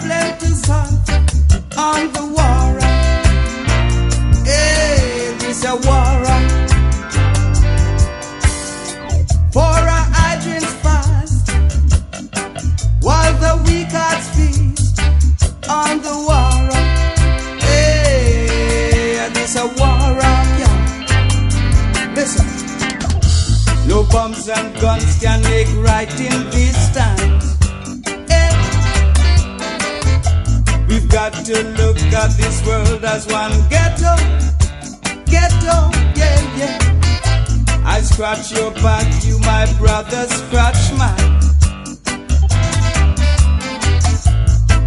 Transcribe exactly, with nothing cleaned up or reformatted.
plenty salt on the war. Hey, this a war. For our hydrants fast, while the weak hearts feast on the war. Hey, this a war. Yeah. Listen. No bombs and guns can make right in these times. Hey. We've got to look at this world as one ghetto. Ghetto, yeah, yeah. I scratch your back, you my brother scratch mine.